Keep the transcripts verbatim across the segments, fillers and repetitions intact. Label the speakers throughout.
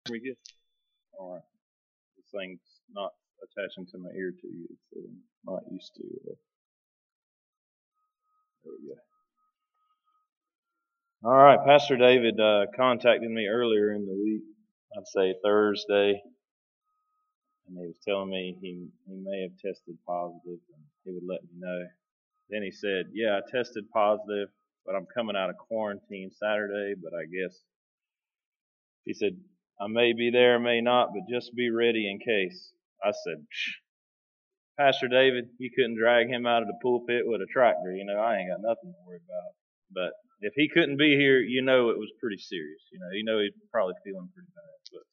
Speaker 1: We good? All right. This thing's not attaching to my ear to you, so I'm not used to it. There we go. All right. Pastor David uh, contacted me earlier in the week. I'd say Thursday, and he was telling me he he may have tested positive, and he would let me know. Then he said, "Yeah, I tested positive, but I'm coming out of quarantine Saturday. But I guess," he said, "I may be there, may not, but just be ready in case." I said, Psh, Pastor David, you couldn't drag him out of the pulpit with a tractor. You know, I ain't got nothing to worry about. But if he couldn't be here, you know it was pretty serious. You know, you know he's probably feeling pretty bad. But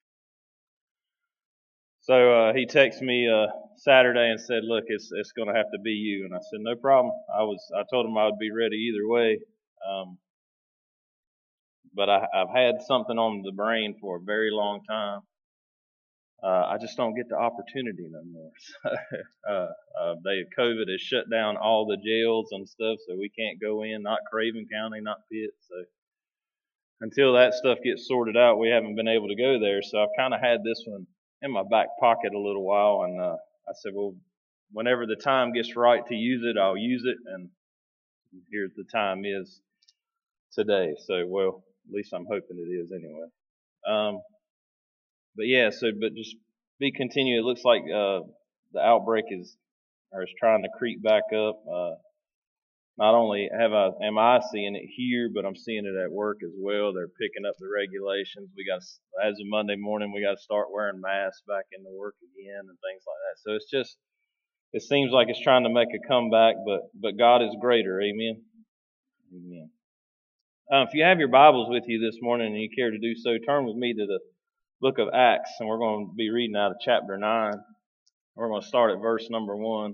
Speaker 1: so uh, he texted me uh, Saturday and said, "Look, it's it's going to have to be you." And I said, "No problem." I was I told him I would be ready either way. Um, but I, I've had something on the brain for a very long time. Uh, I just don't get the opportunity no more. So, uh, uh, they COVID has shut down all the jails and stuff, so we can't go in. Not Craven County, not Pitt. So until that stuff gets sorted out, we haven't been able to go there. So I've kind of had this one in my back pocket a little while, and uh, I said, well, whenever the time gets right to use it, I'll use it. And here's the time is today. So well, at least I'm hoping it is anyway. Um, But yeah, so but just be continued. It looks like uh, the outbreak is or is trying to creep back up. Uh, not only have I am I seeing it here, but I'm seeing it at work as well. They're picking up the regulations. We got as of Monday morning, we got to start wearing masks back into work again and things like that. So it's just it seems like it's trying to make a comeback, but but God is greater. Amen. Amen. Uh, if you have your Bibles with you this morning and you care to do so, turn with me to the book of Acts, and we're going to be reading out of chapter nine. We're going to start at verse number one.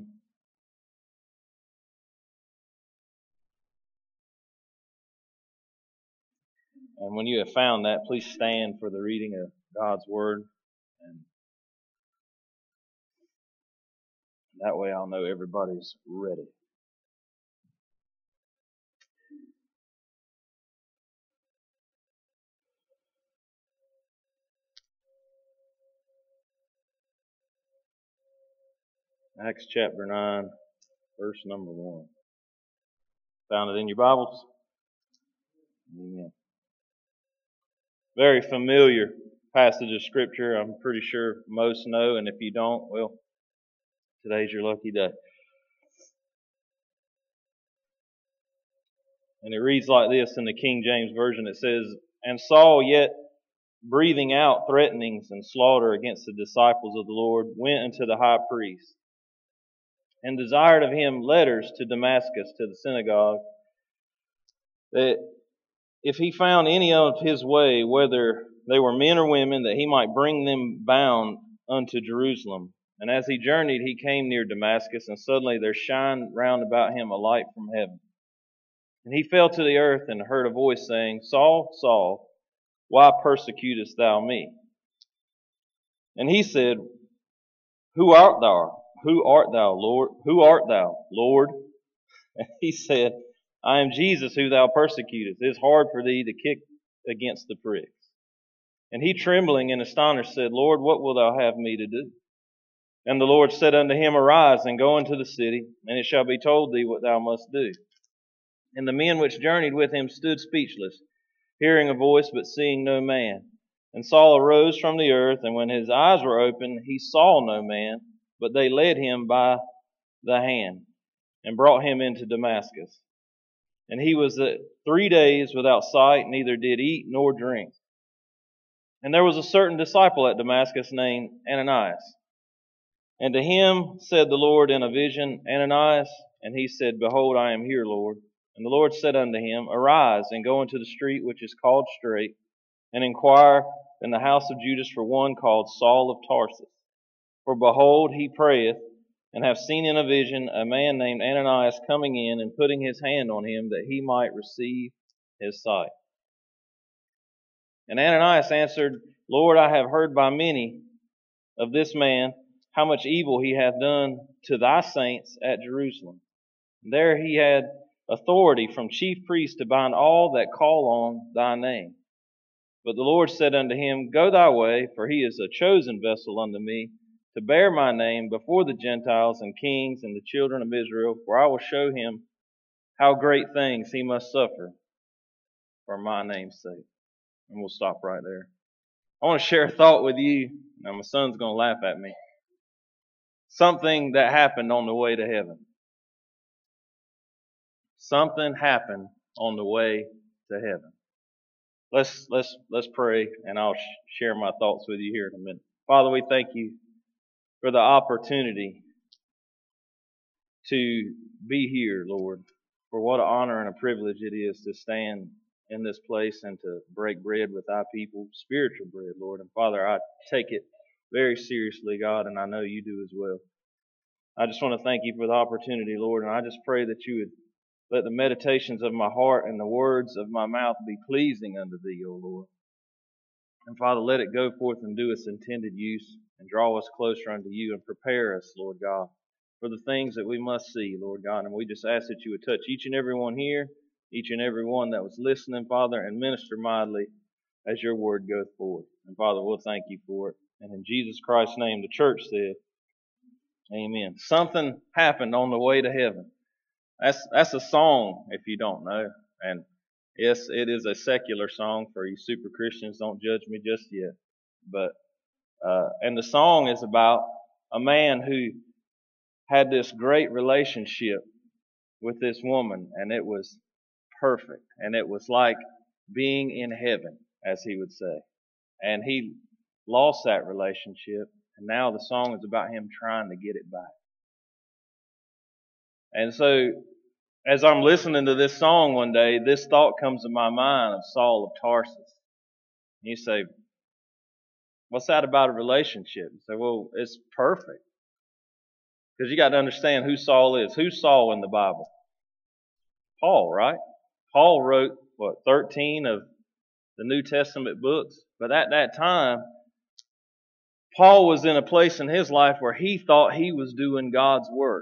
Speaker 1: And when you have found that, please stand for the reading of God's word. And that way I'll know everybody's ready. Acts chapter nine, verse number one. Found it in your Bibles? Amen. Very familiar passage of Scripture. I'm pretty sure most know, and if you don't, well, today's your lucky day. And it reads like this in the King James Version. It says, "And Saul, yet breathing out threatenings and slaughter against the disciples of the Lord, went unto the high priest, and desired of him letters to Damascus to the synagogue, that if he found any of his way, whether they were men or women, that he might bring them bound unto Jerusalem. And as he journeyed, he came near Damascus, and suddenly there shined round about him a light from heaven. And he fell to the earth and heard a voice saying, Saul, Saul, why persecutest thou me? And he said, Who art thou? Who art thou, Lord? Who art thou, Lord? And he said, I am Jesus who thou persecutest. It is hard for thee to kick against the pricks. And he, trembling and astonished, said, Lord, what wilt thou have me to do? And the Lord said unto him, Arise and go into the city, and it shall be told thee what thou must do. And the men which journeyed with him stood speechless, hearing a voice, but seeing no man. And Saul arose from the earth, and when his eyes were opened, he saw no man, but they led him by the hand, and brought him into Damascus. And he was three days without sight, neither did eat nor drink. And there was a certain disciple at Damascus named Ananias. And to him said the Lord in a vision, Ananias. And he said, Behold, I am here, Lord. And the Lord said unto him, Arise and go into the street which is called Straight, and inquire in the house of Judas for one called Saul of Tarsus. For behold, he prayeth, and have seen in a vision a man named Ananias coming in and putting his hand on him that he might receive his sight. And Ananias answered, Lord, I have heard by many of this man how much evil he hath done to thy saints at Jerusalem. And there he had authority from chief priests to bind all that call on thy name. But the Lord said unto him, Go thy way, for he is a chosen vessel unto me, to bear my name before the Gentiles and kings and the children of Israel, for I will show him how great things he must suffer for my name's sake. And we'll stop right there. I want to share a thought with you. Now, my son's going to laugh at me. Something that happened on the way to heaven. Something happened on the way to heaven. Let's let's let's pray, and I'll sh- share my thoughts with you here in a minute. Father, we thank you for the opportunity to be here, Lord. For what an honor and a privilege it is to stand in this place and to break bread with thy people, spiritual bread, Lord. And Father, I take it very seriously, God, and I know you do as well. I just want to thank you for the opportunity, Lord, and I just pray that you would let the meditations of my heart and the words of my mouth be pleasing unto thee, O Lord. And Father, let it go forth and do its intended use and draw us closer unto you and prepare us, Lord God, for the things that we must see, Lord God. And we just ask that you would touch each and every one here, each and every one that was listening, Father, and minister mightily as your word goeth forth. And Father, we'll thank you for it. And in Jesus Christ's name, the church said, amen. Something happened on the way to heaven. That's that's a song, if you don't know. And yes, it is a secular song. For you super Christians, don't judge me just yet. But uh, and the song is about a man who had this great relationship with this woman, and it was perfect, and it was like being in heaven, as he would say. And he lost that relationship, and now the song is about him trying to get it back. And so, as I'm listening to this song one day, this thought comes to my mind of Saul of Tarsus. And you say, what's that about a relationship? You say, well, it's perfect. Because you got to understand who Saul is. Who's Saul in the Bible? Paul, right? Paul wrote, what, thirteen of the New Testament books? But at that time, Paul was in a place in his life where he thought he was doing God's work.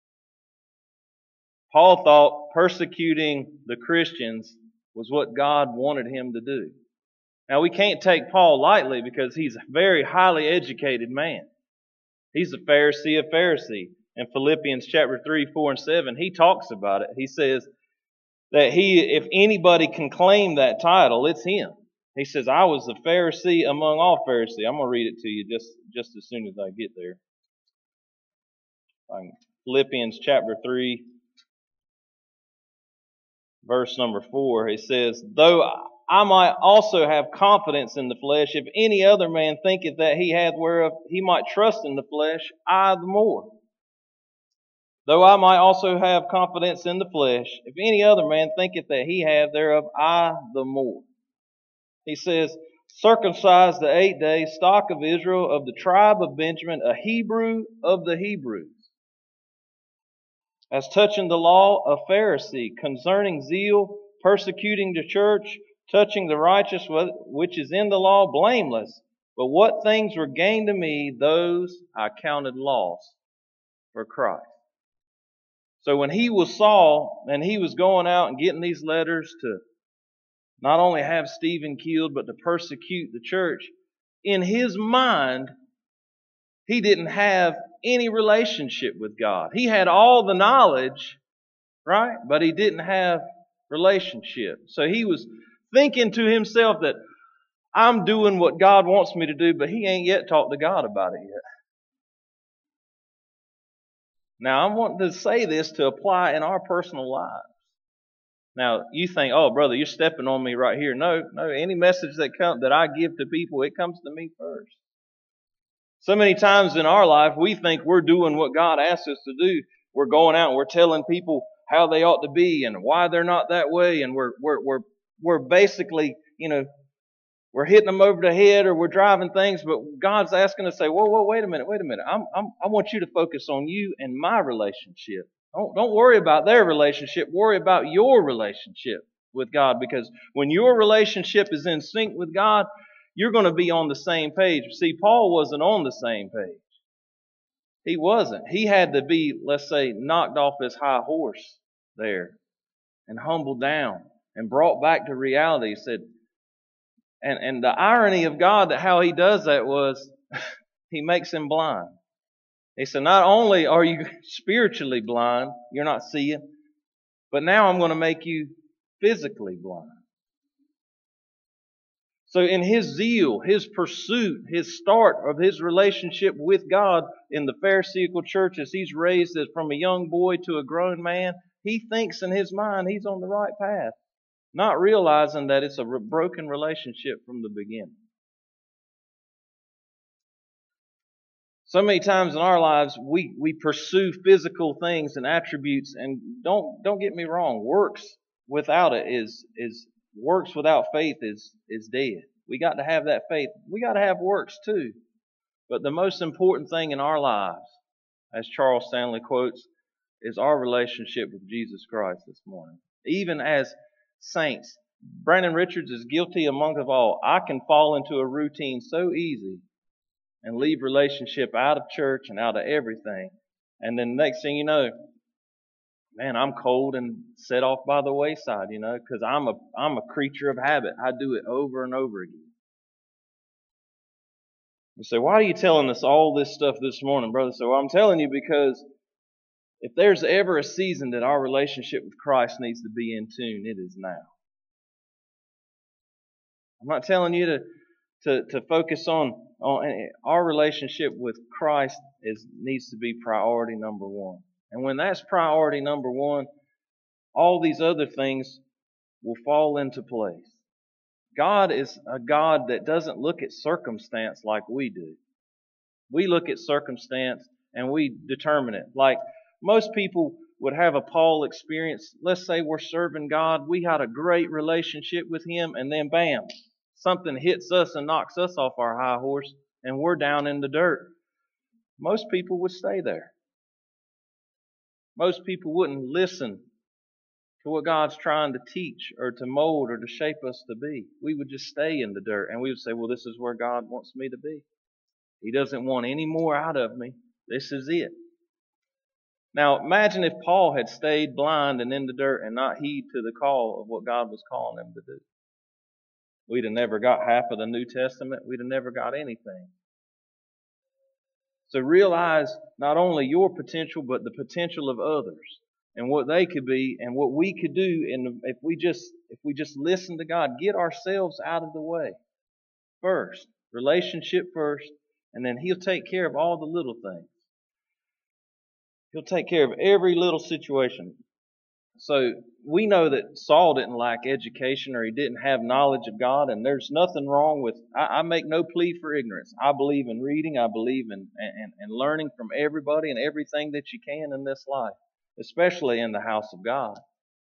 Speaker 1: Paul thought persecuting the Christians was what God wanted him to do. Now, we can't take Paul lightly because he's a very highly educated man. He's a Pharisee of Pharisee. In Philippians chapter three, four, and seven, he talks about it. He says that he, if anybody can claim that title, it's him. He says, I was a Pharisee among all Pharisees. I'm going to read it to you just, just as soon as I get there. Philippians chapter three, verse number four, he says, Though I might also have confidence in the flesh, if any other man thinketh that he hath whereof he might trust in the flesh, I the more. Though I might also have confidence in the flesh, if any other man thinketh that he hath thereof, I the more. He says, Circumcised the eighth day, stock of Israel, of the tribe of Benjamin, a Hebrew of the Hebrews. As touching the law, a Pharisee, concerning zeal, persecuting the church, touching the righteous which is in the law, blameless. But what things were gained to me, those I counted loss for Christ. So when he was Saul, and he was going out and getting these letters to not only have Stephen killed, but to persecute the church, in his mind, he didn't have any relationship with God. He had all the knowledge, right? But he didn't have relationship. So he was thinking to himself that I'm doing what God wants me to do, but he ain't yet talked to God about it yet. Now, I want to say this to apply in our personal lives. Now, you think, oh, brother, you're stepping on me right here. No, no, any message that come, that I give to people, it comes to me first. So many times in our life, we think we're doing what God asks us to do. We're going out and we're telling people how they ought to be and why they're not that way. And we're, we're, we're, we're basically, you know, we're hitting them over the head or we're driving things, but God's asking us to say, whoa, whoa, wait a minute, wait a minute. I'm, I'm, I want you to focus on you and my relationship. Don't, don't worry about their relationship. Worry about your relationship with God, because when your relationship is in sync with God, you're going to be on the same page. See, Paul wasn't on the same page. He wasn't. He had to be, let's say, knocked off his high horse there and humbled down and brought back to reality. He said, And, and the irony of God that how He does that was He makes him blind. He said, not only are you spiritually blind, you're not seeing, but now I'm going to make you physically blind. So in His zeal, His pursuit, His start of His relationship with God in the Pharisaical church as He's raised as from a young boy to a grown man, he thinks in his mind he's on the right path, not realizing that it's a broken relationship from the beginning. So many times in our lives, we, we pursue physical things and attributes, and don't don't get me wrong, works without it is is works without faith is is dead. We got to have that faith. We got to have works too. But the most important thing in our lives, as Charles Stanley quotes, is our relationship with Jesus Christ this morning. Even as saints, Brandon Richards is guilty among of all. I can fall into a routine so easy and leave relationship out of church and out of everything. And then next thing you know, man, I'm cold and set off by the wayside, you know, because I'm a I'm a creature of habit. I do it over and over again. You say, why are you telling us all this stuff this morning, brother? So well, I'm telling you because if there's ever a season that our relationship with Christ needs to be in tune, it is now. I'm not telling you to to, to focus on, on our relationship with Christ is needs to be priority number one. And when that's priority number one, all these other things will fall into place. God is a God that doesn't look at circumstance like we do. We look at circumstance and we determine it. Like most people would have a Paul experience. Let's say we're serving God. We had a great relationship with Him, and then bam, something hits us and knocks us off our high horse, and we're down in the dirt. Most people would stay there. Most people wouldn't listen to what God's trying to teach or to mold or to shape us to be. We would just stay in the dirt, and we would say, well, this is where God wants me to be. He doesn't want any more out of me. This is it. Now, imagine if Paul had stayed blind and in the dirt and not heed to the call of what God was calling him to do. We'd have never got half of the New Testament. We'd have never got anything. So realize not only your potential, but the potential of others and what they could be and what we could do. And if we just if we just listen to God, get ourselves out of the way first, relationship first, and then He'll take care of all the little things. He'll take care of every little situation. So we know that Saul didn't lack education or he didn't have knowledge of God, and there's nothing wrong with, I, I make no plea for ignorance. I believe in reading, I believe in and, and learning from everybody and everything that you can in this life, especially in the house of God.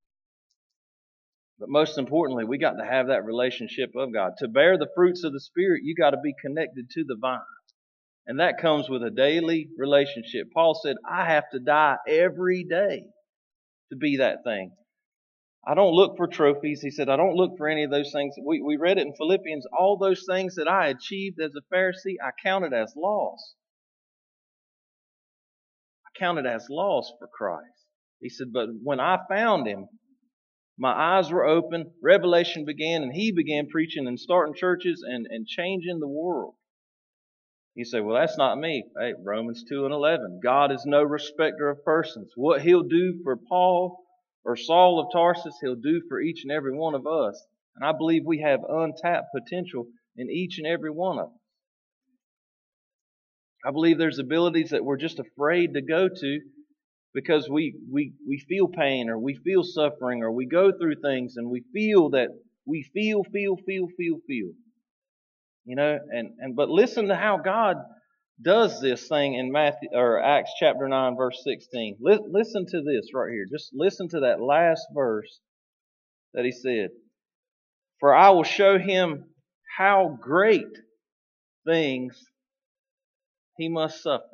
Speaker 1: But most importantly, we got to have that relationship of God. To bear the fruits of the Spirit, you got to be connected to the vine. And that comes with a daily relationship. Paul said, I have to die every day to be that thing. I don't look for trophies. He said, I don't look for any of those things. We, we read it in Philippians. All those things that I achieved as a Pharisee, I counted as loss. I counted as loss for Christ. He said, but when I found Him, my eyes were open, revelation began, and He began preaching and starting churches and, and changing the world. You say, well, that's not me. Hey, Romans two and eleven. God is no respecter of persons. What He'll do for Paul or Saul of Tarsus, He'll do for each and every one of us. And I believe we have untapped potential in each and every one of us. I believe there's abilities that we're just afraid to go to because we, we, we feel pain or we feel suffering or we go through things and we feel that we feel, feel, feel, feel, feel. You know, and, and but listen to how God does this thing in Matthew or Acts chapter nine, verse sixteen. Li- listen to this right here. Just listen to that last verse that He said. For I will show him how great things he must suffer.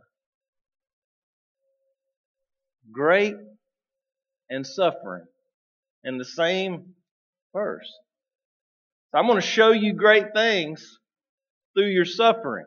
Speaker 1: Great and suffering in the same verse. So I'm going to show you great things through your suffering.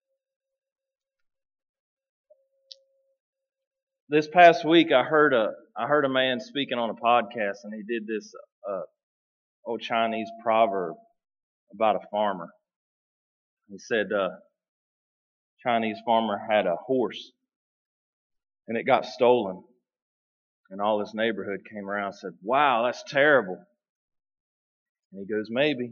Speaker 1: This past week I heard a I heard a man speaking on a podcast, and he did this uh, old Chinese proverb about a farmer. He said, uh, Chinese farmer had a horse, and it got stolen. And all his neighborhood came around and said, "Wow, that's terrible." And he goes, "Maybe."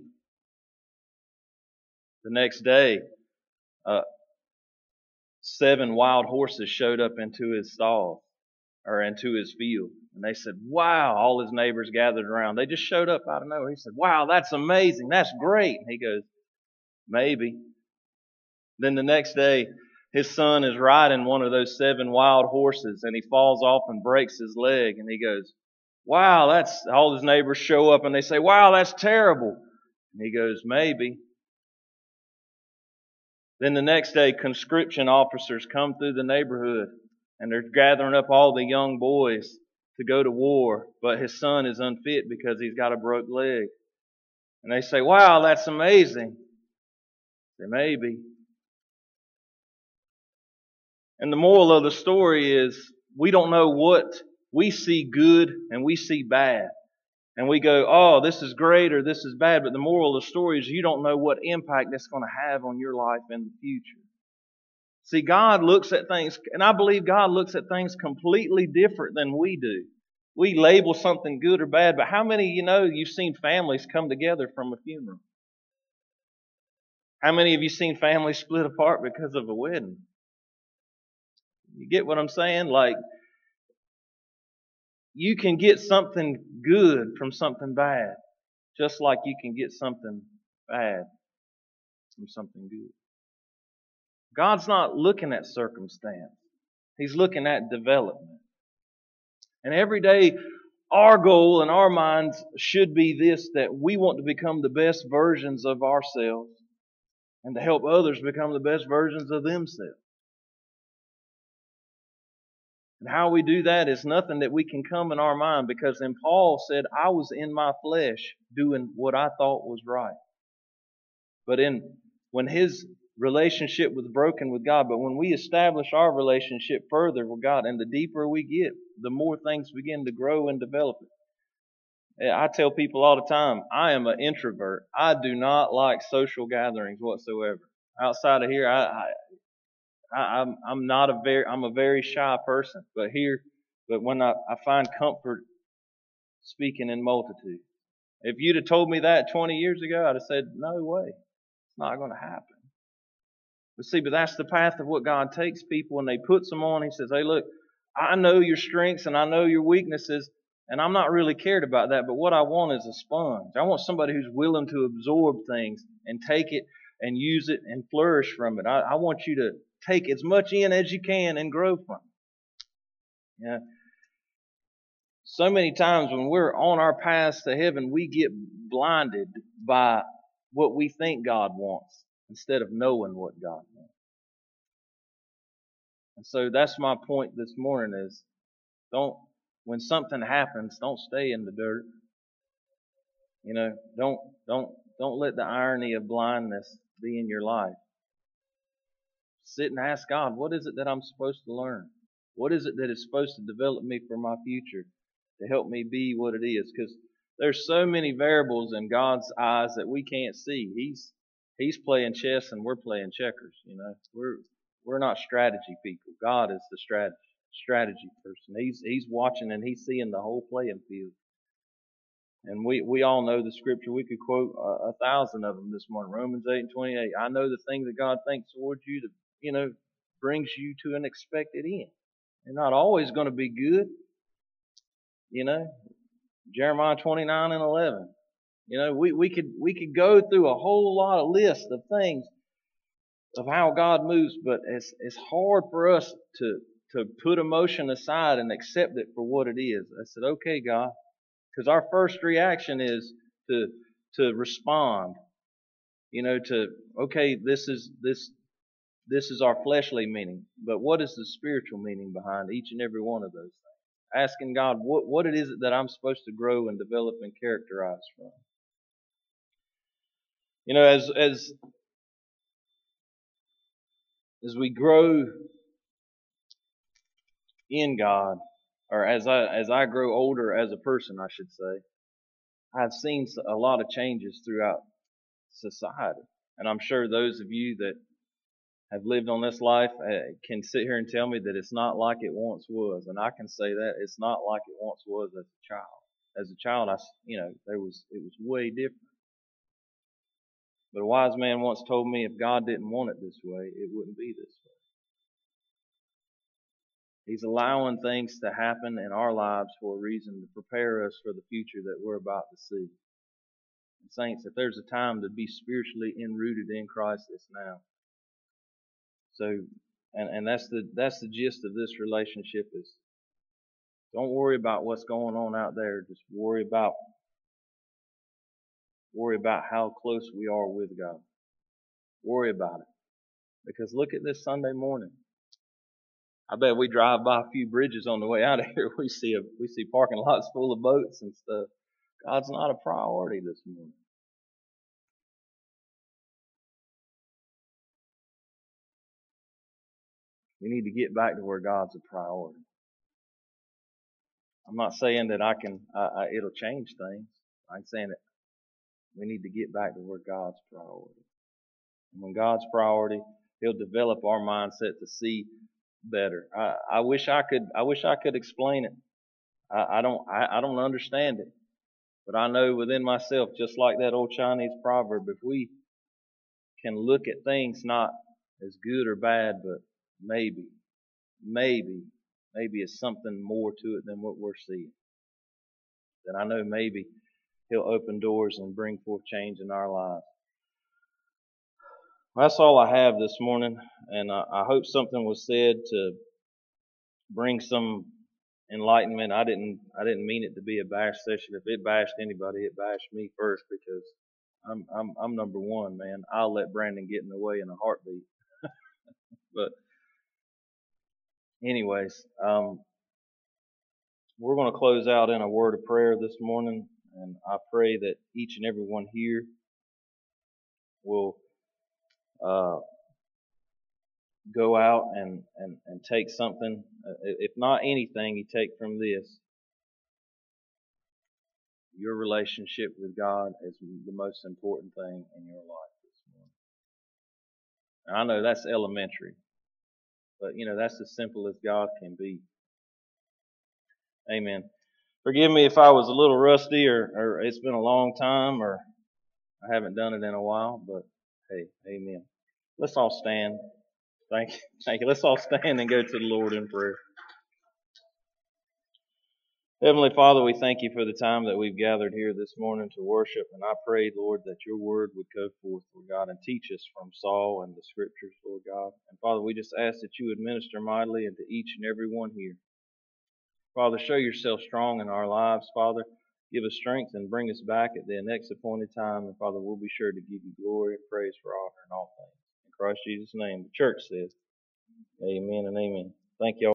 Speaker 1: The next day, uh, seven wild horses showed up into his stall, or into his field. And they said, "Wow," all his neighbors gathered around. They just showed up out of nowhere. He said, "Wow, that's amazing. That's great." And he goes, "Maybe." Then the next day, his son is riding one of those seven wild horses, and he falls off and breaks his leg. And he goes, "Wow, that's," all his neighbors show up and they say, "Wow, that's terrible." And he goes, "Maybe." Then the next day, conscription officers come through the neighborhood, and they're gathering up all the young boys to go to war, but his son is unfit because he's got a broke leg. And they say, "Wow, that's amazing." They say, "Maybe." And the moral of the story is, we don't know what, we see good and we see bad. And we go, "Oh, this is great," or "This is bad." But the moral of the story is, you don't know what impact that's going to have on your life in the future. See, God looks at things, and I believe God looks at things completely different than we do. We label something good or bad, but how many of you know you've seen families come together from a funeral? How many of you seen families split apart because of a wedding? You get what I'm saying? Like, you can get something good from something bad, just like you can get something bad from something good. God's not looking at circumstance. He's looking at development. And every day, our goal in our minds should be this, that we want to become the best versions of ourselves and to help others become the best versions of themselves. And how we do that is nothing that we can come in our mind, because then Paul said, "I was in my flesh doing what I thought was right." But in when his relationship was broken with God, but when we establish our relationship further with God, and the deeper we get, the more things begin to grow and develop. I tell people all the time, I am an introvert. I do not like social gatherings whatsoever. Outside of here, I, I, I I'm I'm not a very I'm a very shy person. But here, but when I, I find comfort speaking in multitude. If you'd have told me that twenty years ago, I'd have said, "No way, it's not going to happen." But see, but that's the path of what God takes people, and they puts them on. He says, "Hey, look, I know your strengths and I know your weaknesses, and I'm not really cared about that, but what I want is a sponge. I want somebody who's willing to absorb things and take it and use it and flourish from it. I, I want you to take as much in as you can and grow from it." Yeah. So many times when we're on our paths to heaven, we get blinded by what we think God wants instead of knowing what God wants. And so that's my point this morning is, don't, when something happens, don't stay in the dirt. You know, don't, don't, don't let the irony of blindness be in your life. Sit and ask God, what is it that I'm supposed to learn? What is it that is supposed to develop me for my future to help me be what it is? Because there's so many variables in God's eyes that we can't see. He's He's playing chess and we're playing checkers. You know, we're we're not strategy people. God is the strategy strategy person. He's He's watching and He's seeing the whole playing field. And we, we all know the scripture. We could quote a, a thousand of them this morning. Romans eight and twenty-eight. I know the things that God thinks towards you to, you know, brings you to an expected end. They're not always going to be good. You know, Jeremiah twenty-nine and eleven. You know, we, we could we could go through a whole lot of lists of things of how God moves, but it's it's hard for us to to put emotion aside and accept it for what it is. I said, "Okay, God," because our first reaction is to to respond. You know, to okay, this is this this is our fleshly meaning, but what is the spiritual meaning behind each and every one of those things? Asking God, what what it is that I'm supposed to grow and develop and characterize from. You know, as as as we grow in God, or as I as I grow older as a person, I should say, I've seen a lot of changes throughout society, and I'm sure those of you that have lived on this life uh, can sit here and tell me that it's not like it once was, and I can say that it's not like it once was as a child. As a child, I you know there was it was way different. But a wise man once told me if God didn't want it this way, it wouldn't be this way. He's allowing things to happen in our lives for a reason, to prepare us for the future that we're about to see. And saints, if there's a time to be spiritually enrooted in Christ, it's now. So, and, and that's the that's the gist of this relationship is don't worry about what's going on out there. Just worry about worry about how close we are with God. Worry about it. Because look at this Sunday morning. I bet we drive by a few bridges on the way out of here. We see a we see parking lots full of boats and stuff. God's not a priority this morning. We need to get back to where God's a priority. I'm not saying that I can, I, I, it'll change things. I'm saying that we need to get back to where God's priority. And when God's priority, He'll develop our mindset to see better. I, I wish I could, I wish I could explain it. I, I don't, I, I don't understand it. But I know within myself, just like that old Chinese proverb, if we can look at things not as good or bad, but maybe, maybe, maybe it's something more to it than what we're seeing, then I know maybe He'll open doors and bring forth change in our lives. Well, that's all I have this morning, and I, I hope something was said to bring some enlightenment. I didn't, I didn't mean it to be a bash session. If it bashed anybody, it bashed me first because I'm, I'm, I'm number one, man. I'll let Brandon get in the way in a heartbeat. But anyways, um, we're going to close out in a word of prayer this morning, and I pray that each and every one here will uh, go out and, and, and take something, uh, if not anything, you take from this. Your relationship with God is the most important thing in your life this morning. And I know that's elementary, but you know, that's as simple as God can be. Amen. Forgive me if I was a little rusty or, or it's been a long time or I haven't done it in a while, but hey, amen. Let's all stand. Thank you. Thank you. Let's all stand and go to the Lord in prayer. Heavenly Father, we thank you for the time that we've gathered here this morning to worship. And I pray, Lord, that your word would go forth, Lord God, and teach us from Saul and the scriptures, Lord God. And Father, we just ask that you would minister mightily into each and every one here. Father, show yourself strong in our lives, Father. Give us strength and bring us back at the next appointed time. And Father, we'll be sure to give you glory and praise for honor in all things. In Christ Jesus' name, the church says, amen and amen. Thank you all.